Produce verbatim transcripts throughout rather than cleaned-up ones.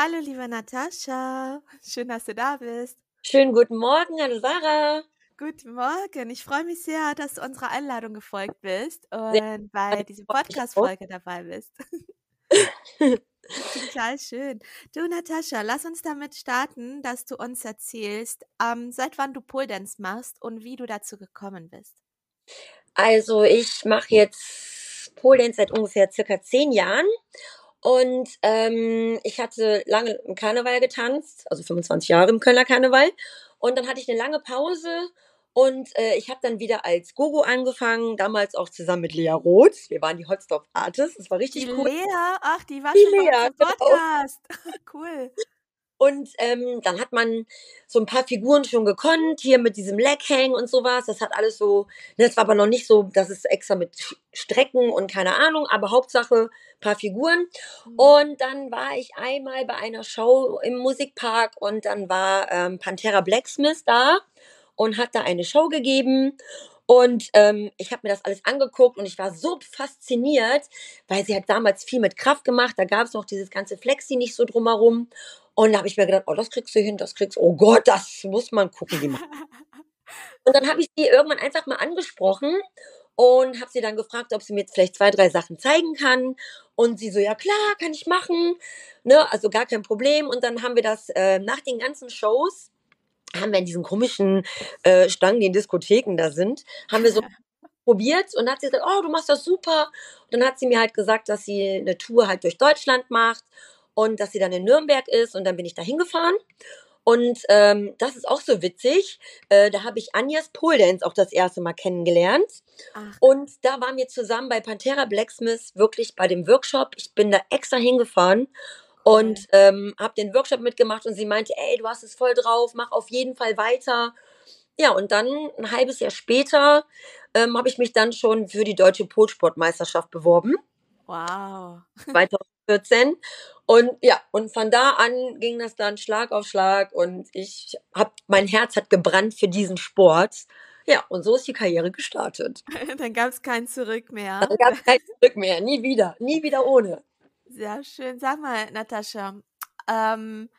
Hallo, liebe Natascha. Schön, dass du da bist. Schönen guten Morgen, hallo Sarah. Guten Morgen. Ich freue mich sehr, dass du unserer Einladung gefolgt bist Sehr und gerne, bei ich dieser freue mich auch. Podcast-Folge dabei bist. Total schön. Du, Natascha, lass uns damit starten, dass du uns erzählst, ähm, seit wann du Pole Dance machst und wie du dazu gekommen bist. Also ich mache jetzt Pole Dance seit ungefähr circa zehn Jahren und ähm, ich hatte lange im Karneval getanzt, also fünfundzwanzig Jahre im Kölner Karneval, und dann hatte ich eine lange Pause und äh, ich habe dann wieder als Gogo angefangen, damals auch zusammen mit Lea Roth. Wir waren die Hotstop Artists, das war Die richtig cool. Lea, ach, die war Die schon bei uns Lea, im genau. Podcast. Cool. Und ähm, dann hat man so ein paar Figuren schon gekonnt, hier mit diesem Leghang und sowas. Das hat alles so, ne, das war aber noch nicht so, dass es extra mit Sch- Strecken und keine Ahnung, aber Hauptsache paar Figuren. Mhm. Und dann war ich einmal bei einer Show im Musikpark und dann war ähm, Pantera Blacksmith da und hat da eine Show gegeben. Und ähm, ich habe mir das alles angeguckt und ich war so fasziniert, weil sie hat damals viel mit Kraft gemacht. Da gab es noch dieses ganze Flexi nicht so drumherum. Und da habe ich mir gedacht, oh, das kriegst du hin, das kriegst du. Oh Gott, das muss man gucken, wie man. Und dann habe ich sie irgendwann einfach mal angesprochen und habe sie dann gefragt, ob sie mir jetzt vielleicht zwei, drei Sachen zeigen kann. Und sie so, ja klar, kann ich machen. Ne, also gar kein Problem. Und dann haben wir das äh, nach den ganzen Shows, haben wir in diesen komischen äh, Stangen, die in Diskotheken da sind, haben wir so probiert und dann hat sie gesagt, oh, du machst das super. Und dann hat sie mir halt gesagt, dass sie eine Tour halt durch Deutschland macht und dass sie dann in Nürnberg ist und dann bin ich da hingefahren. Und ähm, das ist auch so witzig. Äh, da habe ich Anjas Pole Dance auch das erste Mal kennengelernt. Ach, Und da waren wir zusammen bei Pantera Blacksmith wirklich bei dem Workshop. Ich bin da extra hingefahren cool. und ähm, habe den Workshop mitgemacht und sie meinte, ey, du hast es voll drauf, mach auf jeden Fall weiter. Ja, und dann ein halbes Jahr später ähm, habe ich mich dann schon für die deutsche Polsportmeisterschaft beworben, Wow. zwanzig vierzehn. Und ja, und von da an ging das dann Schlag auf Schlag und ich habe, mein Herz hat gebrannt für diesen Sport. Ja, und so ist die Karriere gestartet. Dann gab es kein Zurück mehr. Dann gab es kein Zurück mehr, nie wieder, nie wieder ohne. Sehr schön. Sag mal, Natascha, ähm,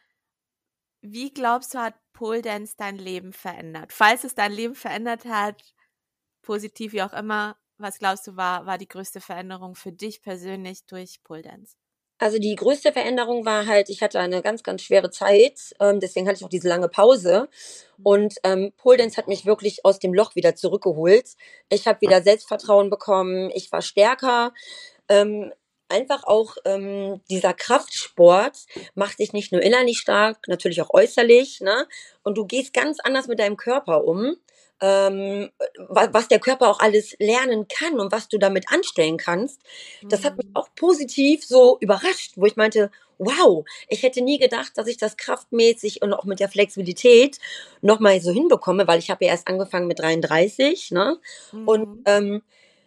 wie glaubst du, hat Pole Dance dein Leben verändert? Falls es dein Leben verändert hat, positiv wie auch immer, was glaubst du, war, war die größte Veränderung für dich persönlich durch Pole Dance? Also die größte Veränderung war halt, ich hatte eine ganz, ganz schwere Zeit, ähm, deswegen hatte ich auch diese lange Pause. Und ähm, Pole Dance hat mich wirklich aus dem Loch wieder zurückgeholt. Ich habe wieder Selbstvertrauen bekommen, ich war stärker. Ähm, einfach auch ähm, dieser Kraftsport macht dich nicht nur innerlich stark, natürlich auch äußerlich, ne? Und du gehst ganz anders mit deinem Körper um. Ähm, wa- was der Körper auch alles lernen kann und was du damit anstellen kannst, das hat mich Mhm. auch positiv so überrascht, wo ich meinte, wow, ich hätte nie gedacht, dass ich das kraftmäßig und auch mit der Flexibilität nochmal so hinbekomme, weil ich habe ja erst angefangen mit dreiunddreißig, ne? Und Mhm. ähm,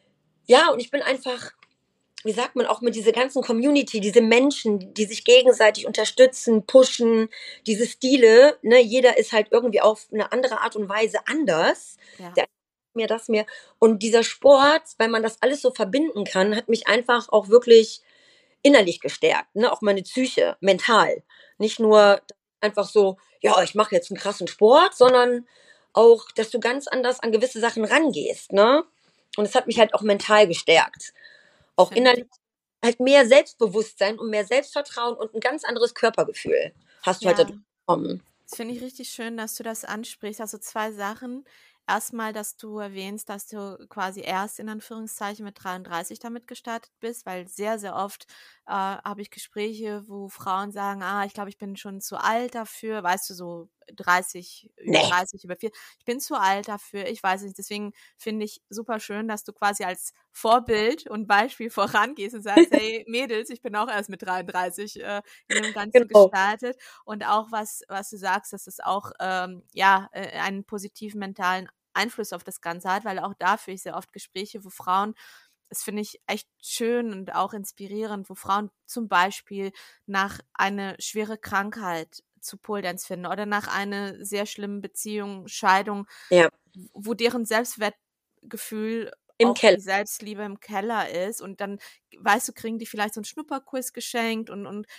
ja, und ich bin einfach, wie sagt man, auch mit dieser ganzen Community, diese Menschen, die sich gegenseitig unterstützen, pushen, diese Stile, ne, jeder ist halt irgendwie auf eine andere Art und Weise anders. Ja, Der mir das mir und dieser Sport, weil man das alles so verbinden kann, hat mich einfach auch wirklich innerlich gestärkt, ne, auch meine Psyche, mental. Nicht ja. nur einfach so, ja, ich mache jetzt einen krassen Sport, sondern auch, dass du ganz anders an gewisse Sachen rangehst, ne? Und es hat mich halt auch mental gestärkt. Das Auch finde ich, innerlich halt mehr Selbstbewusstsein und mehr Selbstvertrauen und ein ganz anderes Körpergefühl hast du halt ja. dadurch bekommen. Das finde ich richtig schön, dass du das ansprichst. Also zwei Sachen. Erstmal, dass du erwähnst, dass du quasi erst in Anführungszeichen mit dreiunddreißig damit gestartet bist, weil sehr, sehr oft äh, habe ich Gespräche, wo Frauen sagen, ah, ich glaube, ich bin schon zu alt dafür, weißt du, so dreißig, über Ne, dreißig, über vier, ich bin zu alt dafür, ich weiß nicht. Deswegen finde ich super schön, dass du quasi als Vorbild und Beispiel vorangehst und sagst, hey Mädels, ich bin auch erst mit dreiunddreißig äh, in dem Ganzen genau. gestartet. Und auch was, was du sagst, dass es auch ähm, ja äh, einen positiven mentalen Einfluss auf das Ganze hat, weil auch da führe ich sehr oft Gespräche, wo Frauen, das finde ich echt schön und auch inspirierend, wo Frauen zum Beispiel nach einer schweren Krankheit zu Pole Dance finden oder nach einer sehr schlimmen Beziehung, Scheidung, Ja, wo deren Selbstwertgefühl im auch Keller. die Selbstliebe im Keller ist und dann, weißt du, kriegen die vielleicht so einen Schnupperkurs geschenkt und, und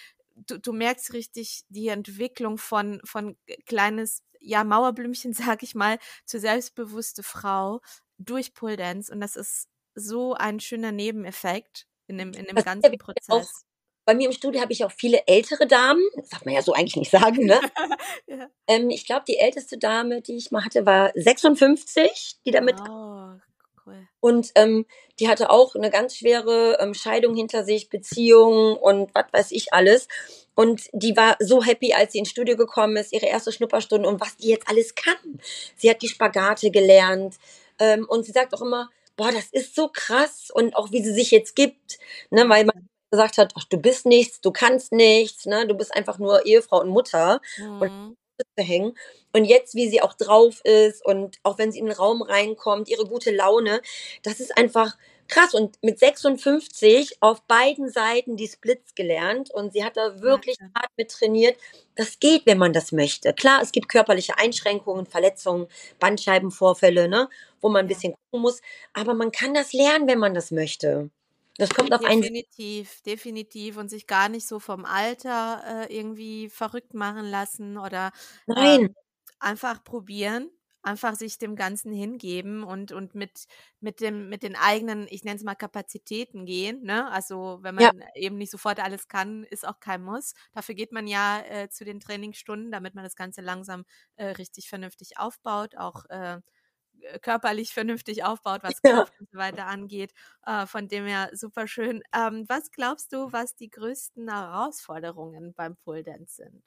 du, du merkst richtig die Entwicklung von, von kleines, ja, Mauerblümchen, sag ich mal, zur selbstbewusste Frau durch Pole Dance. Und das ist so ein schöner Nebeneffekt in dem, in dem Das ist ja ganzen wirklich auch Prozess. bei mir im Studio habe ich auch viele ältere Damen, das darf man ja so eigentlich nicht sagen, ne? Ja. Ähm, ich glaube, die älteste Dame, die ich mal hatte, war sechsundfünfzig, die damit Oh, cool. und ähm, die hatte auch eine ganz schwere ähm, Scheidung hinter sich, Beziehung und was weiß ich alles. Und die war so happy, als sie ins Studio gekommen ist, ihre erste Schnupperstunde und was die jetzt alles kann. Sie hat die Spagate gelernt ähm, und sie sagt auch immer, boah, das ist so krass und auch wie sie sich jetzt gibt, ne, weil man Wahnsinn. gesagt hat, ach, du bist nichts, du kannst nichts, ne, du bist einfach nur Ehefrau und Mutter und Mhm. hängen. Und jetzt, wie sie auch drauf ist und auch wenn sie in den Raum reinkommt, ihre gute Laune, das ist einfach krass. Und mit sechsundfünfzig auf beiden Seiten die Splits gelernt und sie hat da wirklich Wahnsinn. hart mit trainiert. Das geht, wenn man das möchte. Klar, es gibt körperliche Einschränkungen, Verletzungen, Bandscheibenvorfälle, ne, wo man ein Ja. bisschen gucken muss. Aber man kann das lernen, wenn man das möchte. Das kommt auf einen. Definitiv, definitiv und sich gar nicht so vom Alter äh, irgendwie verrückt machen lassen oder Nein. ähm, einfach probieren, einfach sich dem Ganzen hingeben und und mit mit dem mit den eigenen, ich nenne es mal Kapazitäten gehen, ne? Also wenn Ja, man eben nicht sofort alles kann, ist auch kein Muss. Dafür geht man ja äh, zu den Trainingsstunden, damit man das Ganze langsam äh, richtig vernünftig aufbaut, auch äh, körperlich vernünftig aufbaut, was ja. Kraft und so weiter angeht. Äh, von dem her super schön. Ähm, was glaubst du, was die größten Herausforderungen beim Pole Dance sind?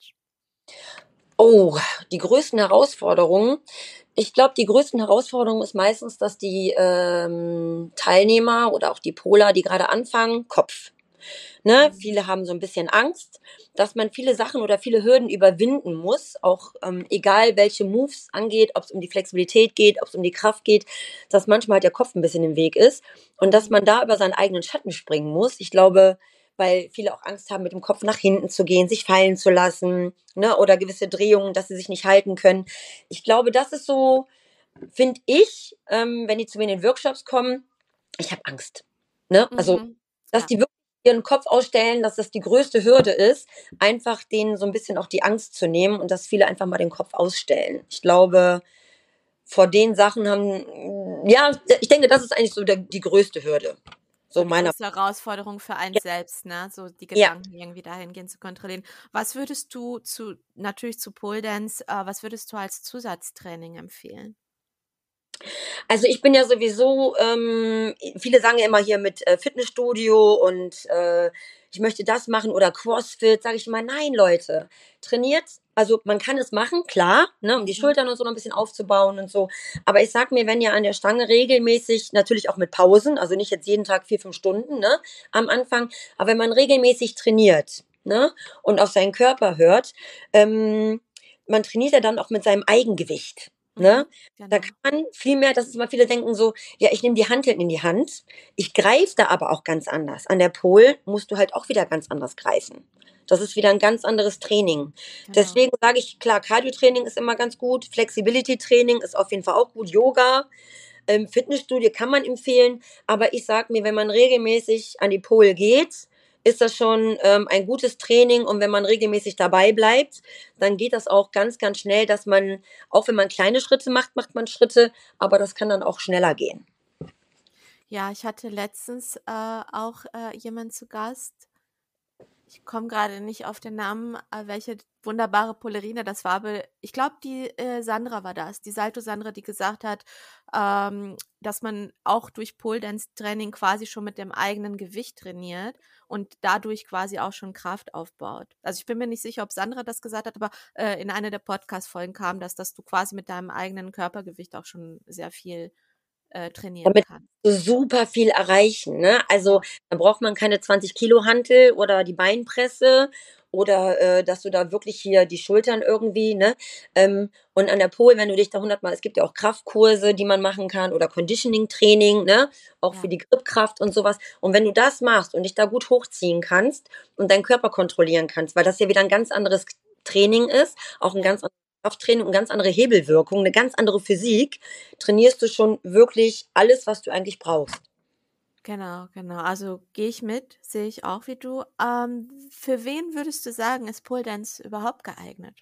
Oh, die größten Herausforderungen. Ich glaube, die größten Herausforderungen ist meistens, dass die ähm, Teilnehmer oder auch die Poler, die gerade anfangen, Kopf. Ne? Mhm. Viele haben so ein bisschen Angst, dass man viele Sachen oder viele Hürden überwinden muss, auch ähm, egal welche Moves angeht, ob es um die Flexibilität geht, ob es um die Kraft geht, dass manchmal halt der Kopf ein bisschen im Weg ist und dass Mhm. man da über seinen eigenen Schatten springen muss. Ich glaube, weil viele auch Angst haben, mit dem Kopf nach hinten zu gehen, sich fallen zu lassen, ne? Oder gewisse Drehungen, dass sie sich nicht halten können. Ich glaube, das ist so, finde ich, ähm, wenn die zu mir in den Workshops kommen, ich habe Angst. Ne? Also, Mhm. dass Ja. die wirklich ihren Kopf ausstellen, dass das die größte Hürde ist, einfach denen so ein bisschen auch die Angst zu nehmen und dass viele einfach mal den Kopf ausstellen. Ich glaube, vor den Sachen haben, ja, ich denke, das ist eigentlich so der, die größte Hürde. So So die meiner. größte Herausforderung für einen selbst, ne? So die Ja. Gedanken irgendwie dahingehend zu kontrollieren. Was würdest du zu, natürlich zu Pole Dance, äh, was würdest du als Zusatztraining empfehlen? Also ich bin ja sowieso, ähm, viele sagen ja immer hier mit äh, Fitnessstudio und äh, ich möchte das machen oder CrossFit, sage ich immer, nein, Leute, trainiert, also man kann es machen, klar, ne, um die Mhm. Schultern und so noch ein bisschen aufzubauen und so. Aber ich sag mir, wenn ihr an der Stange regelmäßig, natürlich auch mit Pausen, also nicht jetzt jeden Tag vier, fünf Stunden, ne, am Anfang, aber wenn man regelmäßig trainiert, ne, und auf seinen Körper hört, ähm, man trainiert ja dann auch mit seinem Eigengewicht, ne? Mhm. Da Genau. kann man viel mehr, das ist mal viele denken so, ja, ich nehme die Hanteln in die Hand. Ich greife da aber auch ganz anders. An der Pole musst du halt auch wieder ganz anders greifen. Das ist wieder ein ganz anderes Training. Genau. Deswegen sage ich, klar, Cardio-Training ist immer ganz gut, Flexibility-Training ist auf jeden Fall auch gut, Yoga, ähm, Fitnessstudio kann man empfehlen, aber ich sage mir, wenn man regelmäßig an die Pole geht, ist das schon ähm, ein gutes Training und wenn man regelmäßig dabei bleibt, dann geht das auch ganz, ganz schnell, dass man, auch wenn man kleine Schritte macht, macht man Schritte, aber das kann dann auch schneller gehen. Ja, ich hatte letztens äh, auch äh, jemand zu Gast. Ich komme gerade nicht auf den Namen, äh, welche wunderbare Polerine das war, aber ich glaube, die äh, Sandra war das, die Salto Sandra, die gesagt hat, ähm, dass man auch durch Pole Dance Training quasi schon mit dem eigenen Gewicht trainiert und dadurch quasi auch schon Kraft aufbaut. Also ich bin mir nicht sicher, ob Sandra das gesagt hat, aber äh, in einer der Podcast-Folgen kam das, dass du quasi mit deinem eigenen Körpergewicht auch schon sehr viel äh, trainieren Damit kannst. du super viel erreichen, ne? Also, Ja, da braucht man keine zwanzig Kilo Hantel oder die Beinpresse oder, äh, dass du da wirklich hier die Schultern irgendwie, ne? Ähm, und an der Pole, wenn du dich da hundertmal, es gibt ja auch Kraftkurse, die man machen kann oder Conditioning-Training, ne? Auch für ja, die Grippkraft und sowas. Und wenn du das machst und dich da gut hochziehen kannst und deinen Körper kontrollieren kannst, weil das ja wieder ein ganz anderes Training ist, auch ein ja. ganz anderes Krafttraining und ganz andere Hebelwirkung, eine ganz andere Physik, trainierst du schon wirklich alles, was du eigentlich brauchst. Genau, genau. Also gehe ich mit, sehe ich auch wie du. Ähm, für wen würdest du sagen, ist Pole Dance überhaupt geeignet?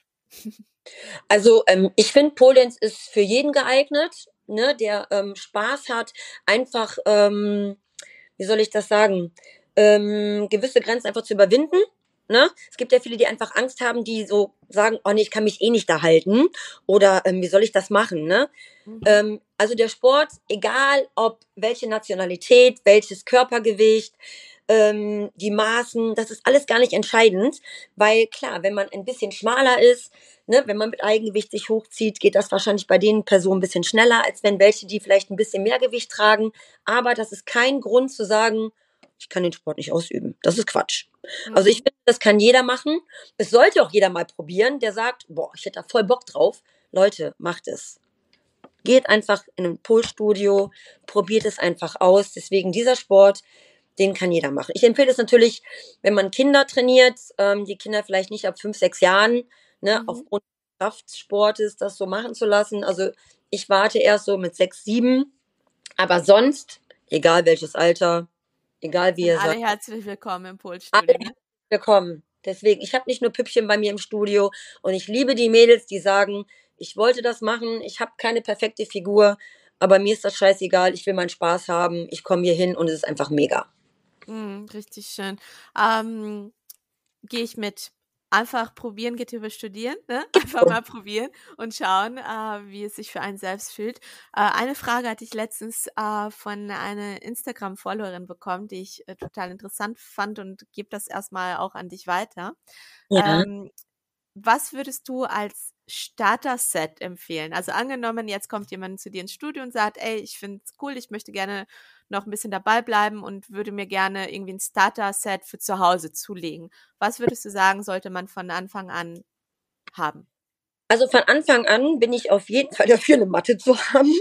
Also, ähm, ich finde, Pole Dance ist für jeden geeignet, ne, der ähm, Spaß hat, einfach, ähm, wie soll ich das sagen, ähm, gewisse Grenzen einfach zu überwinden. Ne? Es gibt ja viele, die einfach Angst haben, die so sagen, oh nee, ich kann mich eh nicht da halten. Oder ähm, wie soll ich das machen? Ne? Mhm. Ähm, also der Sport, egal ob welche Nationalität, welches Körpergewicht, ähm, die Maßen, das ist alles gar nicht entscheidend, weil klar, wenn man ein bisschen schmaler ist, ne, wenn man mit Eigengewicht sich hochzieht, geht das wahrscheinlich bei den Personen ein bisschen schneller, als wenn welche, die vielleicht ein bisschen mehr Gewicht tragen. Aber das ist kein Grund zu sagen, ich kann den Sport nicht ausüben. Das ist Quatsch. Also ich Mhm. finde, das kann jeder machen. Es sollte auch jeder mal probieren, der sagt, boah, ich hätte da voll Bock drauf. Leute, macht es. Geht einfach in ein Pole-Studio, probiert es einfach aus. Deswegen dieser Sport, den kann jeder machen. Ich empfehle es natürlich, wenn man Kinder trainiert, ähm, die Kinder vielleicht nicht ab fünf, sechs Jahren, ne, Mhm. aufgrund des Kraftsportes das so machen zu lassen. Also ich warte erst so mit sechs, sieben, aber sonst, egal welches Alter, egal wie Sind ihr alle seid, herzlich willkommen im Pole-Studio, alle ne? willkommen. Deswegen, ich habe nicht nur Püppchen bei mir im Studio und ich liebe die Mädels, die sagen, ich wollte das machen, ich habe keine perfekte Figur, aber mir ist das scheißegal, ich will meinen Spaß haben, ich komme hier hin und es ist einfach mega. Mhm, richtig schön. Ähm, gehe ich mit. Einfach probieren geht über studieren, ne? Einfach mal probieren und schauen, äh, wie es sich für einen selbst fühlt. Äh, eine Frage hatte ich letztens äh, von einer Instagram-Followerin bekommen, die ich äh, total interessant fand und gebe das erstmal auch an dich weiter. Ja. Ähm, was würdest du als Starter-Set empfehlen? Also angenommen, jetzt kommt jemand zu dir ins Studio und sagt, ey, ich finde es cool, ich möchte gerne noch ein bisschen dabei bleiben und würde mir gerne irgendwie ein Starter-Set für zu Hause zulegen. Was würdest du sagen, sollte man von Anfang an haben? Also von Anfang an bin ich auf jeden Fall dafür, eine Matte zu haben.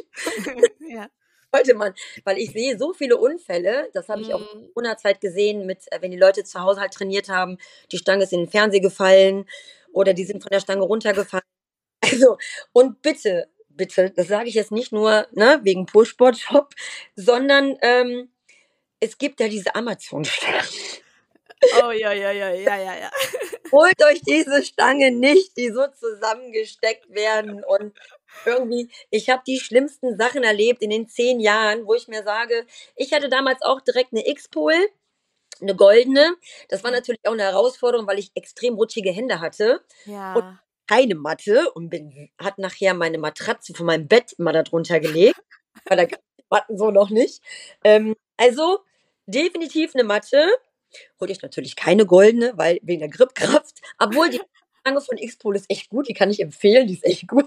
Ja. Sollte man, weil ich sehe so viele Unfälle, das habe ich auch in der Mhm. Corona-Zeit gesehen, mit, äh, wenn die Leute zu Hause halt trainiert haben, die Stange ist in den Fernseher gefallen oder die sind von der Stange runtergefallen. Also, und bitte, bitte, das sage ich jetzt nicht nur, ne, wegen Pole-Sport-Shop, sondern ähm, es gibt ja diese Amazon-Stangen. Oh, ja, ja, ja, ja, ja, ja. Holt euch diese Stange nicht, die so zusammengesteckt werden und irgendwie, ich habe die schlimmsten Sachen erlebt in den zehn Jahren, wo ich mir sage, ich hatte damals auch direkt eine X-Pole, eine goldene. Das war Ja. natürlich auch eine Herausforderung, weil ich extrem rutschige Hände hatte und Ja. keine Matte und bin, hat nachher meine Matratze von meinem Bett immer darunter gelegt, weil da gab es die Matten so noch nicht. Ähm, also definitiv eine Matte. Holt euch natürlich keine goldene, weil wegen der Grippkraft. Obwohl die Stange von X-Pol ist echt gut, die kann ich empfehlen, die ist echt gut.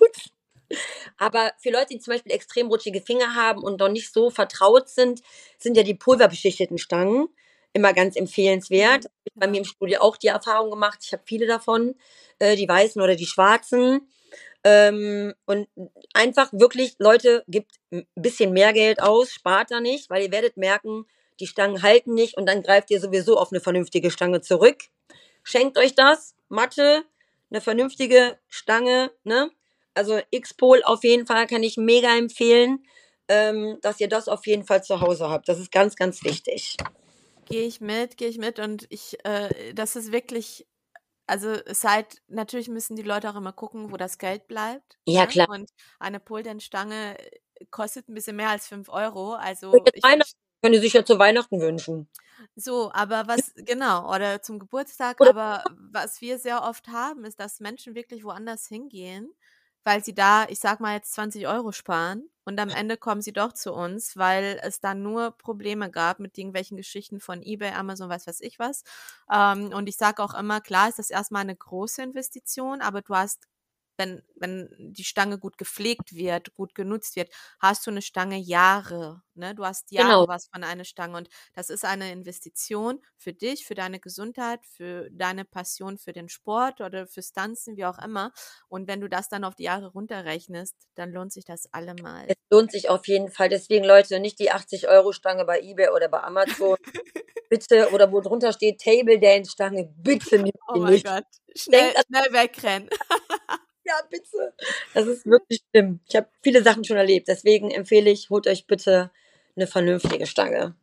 Aber für Leute, die zum Beispiel extrem rutschige Finger haben und noch nicht so vertraut sind, sind ja die pulverbeschichteten Stangen immer ganz empfehlenswert. Mhm. Habe ich bei mir Genau. im Studio auch die Erfahrung gemacht. Ich habe viele davon, äh, die weißen oder die schwarzen. Ähm, und einfach wirklich, Leute, gebt ein bisschen mehr Geld aus, spart da nicht, weil ihr werdet merken, die Stangen halten nicht und dann greift ihr sowieso auf eine vernünftige Stange zurück. Schenkt euch das, Matte, eine vernünftige Stange, ne? Also X-Pol auf jeden Fall kann ich mega empfehlen, ähm, dass ihr das auf jeden Fall zu Hause habt. Das ist ganz, ganz wichtig. Gehe ich mit, gehe ich mit und ich, äh, das ist wirklich, also es halt, natürlich müssen die Leute auch immer gucken, wo das Geld bleibt, Ja, ne? klar. Und eine Pole-Dance-Stange kostet ein bisschen mehr als fünf Euro. Für Also jetzt ich Weihnachten verstehe. könnt ihr sich ja zu Weihnachten wünschen. So, aber was, genau, oder zum Geburtstag, Oder aber was wir sehr oft haben, ist, dass Menschen wirklich woanders hingehen, weil sie da, ich sag mal jetzt zwanzig Euro sparen und am Ende kommen sie doch zu uns, weil es da nur Probleme gab mit irgendwelchen Geschichten von eBay, Amazon, was weiß ich was. Ähm, und ich sage auch immer, klar ist das erstmal eine große Investition, aber du hast, wenn, wenn die Stange gut gepflegt wird, gut genutzt wird, hast du eine Stange Jahre, ne? Du hast genau. Jahre was von einer Stange und das ist eine Investition für dich, für deine Gesundheit, für deine Passion für den Sport oder fürs Tanzen, wie auch immer. Und wenn du das dann auf die Jahre runterrechnest, dann lohnt sich das allemal. Es lohnt sich auf jeden Fall. Deswegen, Leute, nicht die achtzig-Euro-Stange bei eBay oder bei Amazon. Bitte, oder wo drunter steht Table Dance Stange, bitte nehmt Oh die mein nicht. Gott. Denkt Schnell, an, schnell wegrennen. ja, bitte. Das ist wirklich schlimm. Ich habe viele Sachen schon erlebt. Deswegen empfehle ich, holt euch bitte eine vernünftige Stange.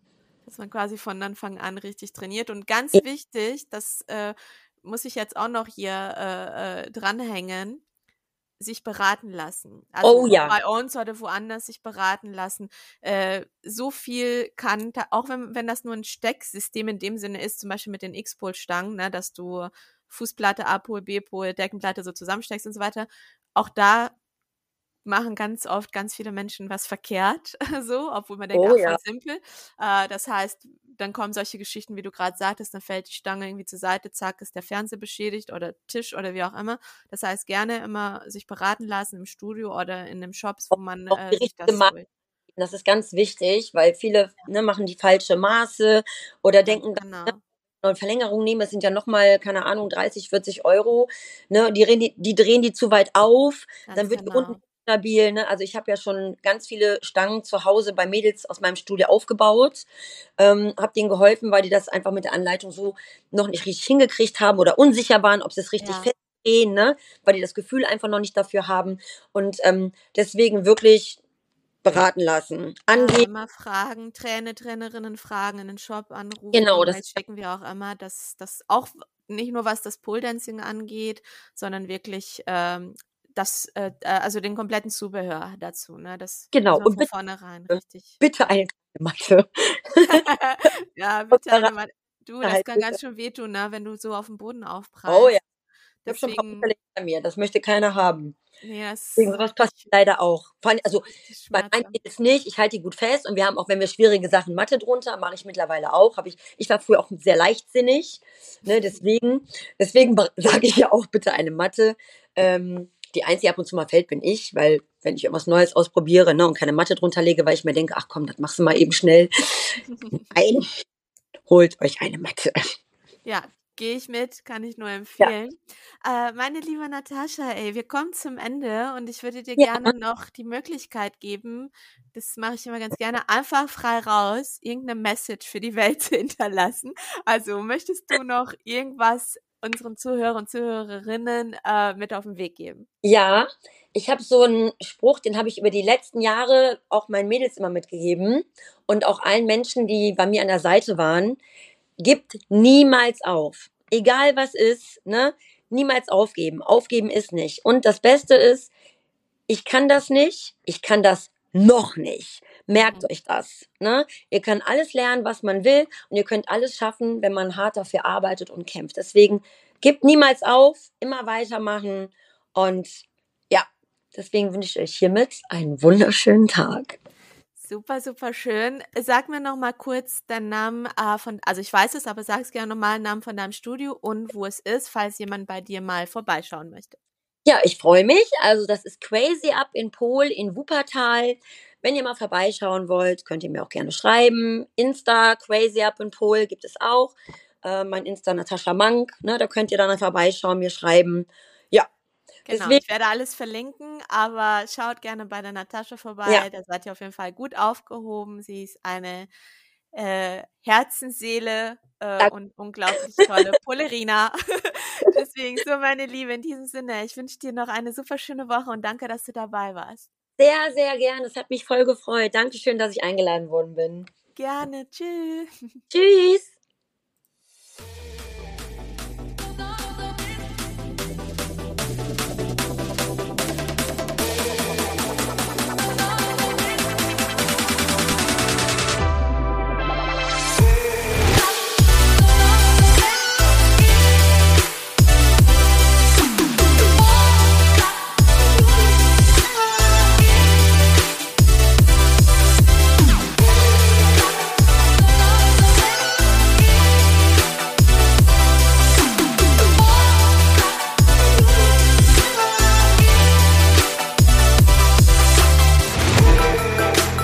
Dass man quasi von Anfang an richtig trainiert. Und ganz Ja. wichtig, das äh, muss ich jetzt auch noch hier äh, äh, dranhängen, sich beraten lassen. Oh Also ja, bei uns oder woanders sich beraten lassen. Äh, so viel kann, ta- auch wenn, wenn das nur ein Stecksystem in dem Sinne ist, zum Beispiel mit den X-Pol-Stangen, ne, dass du Fußplatte, A-Pol, B-Pol, Deckenplatte so zusammensteckst und so weiter. Auch da machen ganz oft ganz viele Menschen was verkehrt, so, obwohl man denkt, oh ach, voll ja. simpel. Äh, das heißt, dann kommen solche Geschichten, wie du gerade sagtest, dann fällt die Stange irgendwie zur Seite, zack, ist der Fernseher beschädigt oder Tisch oder wie auch immer. Das heißt, gerne immer sich beraten lassen im Studio oder in den Shops, wo man Auch die äh, sich richtige das Maße, holt. das ist ganz wichtig, weil viele, ne, machen die falsche Maße oder Ganz denken, genau, eine Verlängerung nehmen, das sind ja nochmal, keine Ahnung, dreißig, vierzig Euro. Ne? Die, drehen die, die drehen die zu weit auf, dann ganz wird die unten genau. stabil. Ne? Also ich habe ja schon ganz viele Stangen zu Hause bei Mädels aus meinem Studio aufgebaut, ähm, habe denen geholfen, weil die das einfach mit der Anleitung so noch nicht richtig hingekriegt haben oder unsicher waren, ob sie es richtig Ja. festdrehen, ne? Weil die das Gefühl einfach noch nicht dafür haben. Und ähm, deswegen wirklich beraten lassen. Ja, Angehen, immer fragen, Trainer, Trainerinnen fragen, in den Shop anrufen, genau, das E-Mails ist schicken wir auch immer, dass das auch nicht nur was das Pole-Dancing angeht, sondern wirklich ähm, das, äh, äh, also den kompletten Zubehör dazu, ne? Das, genau. dass man Und von bitte, vornherein richtig, bitte ja. eine kleine Matte. Ja, Und bitte eine beraten Mal. Du, das halt kann bitte. ganz schön wehtun, ne, wenn du so auf den Boden Oh ja. aufprallst. Ich habe schon ein paar Deswegen, Unfälle hinter mir. Das möchte keiner haben. nee, das Deswegen ist sowas passiert richtig, leider auch. Vor allem, also richtig bei meinen schmerzhaft. Mädels nicht. Ich halte die gut fest und wir haben auch, wenn wir schwierige Sachen Mathe drunter, mache ich mittlerweile auch. Habe ich, ich war früher auch sehr leichtsinnig. Ne, deswegen, deswegen sage ich ja auch bitte eine Matte. Ähm, die einzige, die ab und zu mal fällt, bin ich, weil wenn ich irgendwas Neues ausprobiere, ne, und keine Matte drunter lege, weil ich mir denke, ach komm, das machst du mal eben schnell. Nein, holt euch eine Matte. Ja, gehe ich mit, kann ich nur Ja, empfehlen. Äh, meine liebe Natascha, ey, wir kommen zum Ende und ich würde dir ja, gerne noch die Möglichkeit geben, das mache ich immer ganz gerne, einfach frei raus, irgendeine Message für die Welt zu hinterlassen. Also möchtest du noch irgendwas unseren Zuhörern und Zuhörerinnen äh, mit auf den Weg geben? ja. Ich habe so einen Spruch, den habe ich über die letzten Jahre auch meinen Mädels immer mitgegeben und auch allen Menschen, die bei mir an der Seite waren. Gibt niemals auf. Egal was ist, ne? Niemals aufgeben. Aufgeben ist nicht. Und das Beste ist, ich kann das nicht, ich kann das noch nicht. Merkt Mhm. euch das. Ne? Ihr könnt alles lernen, was man will, und ihr könnt alles schaffen, wenn man hart dafür arbeitet und kämpft. Deswegen gebt niemals auf, immer weitermachen, und ja, deswegen wünsche ich euch hiermit einen wunderschönen Tag. Super, super schön. Sag mir noch mal kurz deinen Namen äh, von, also ich weiß es, aber sag es gerne nochmal, den Namen von deinem Studio und wo es ist, falls jemand bei dir mal vorbeischauen möchte. Ja, ich freue mich. Also das ist Crazy Up in Pol in Wuppertal. Wenn ihr mal vorbeischauen wollt, könnt ihr mir auch gerne schreiben. Insta Crazy Up in Pol gibt es auch. Äh, mein Insta Natascha Mank, ne, da könnt ihr dann vorbeischauen, mir schreiben. Ja, Genau, deswegen, ich werde alles verlinken, aber schaut gerne bei der Natascha ja, vorbei. Da seid ihr auf jeden Fall gut aufgehoben. Sie ist eine äh, Herzensseele äh, danke und unglaublich tolle Polerina. Deswegen so, meine Liebe, in diesem Sinne, ich wünsche dir noch eine super schöne Woche und danke, dass du dabei warst. sehr, sehr gern. Es hat mich voll gefreut. Dankeschön, dass ich eingeladen worden bin. Gerne, tschüss. Tschüss.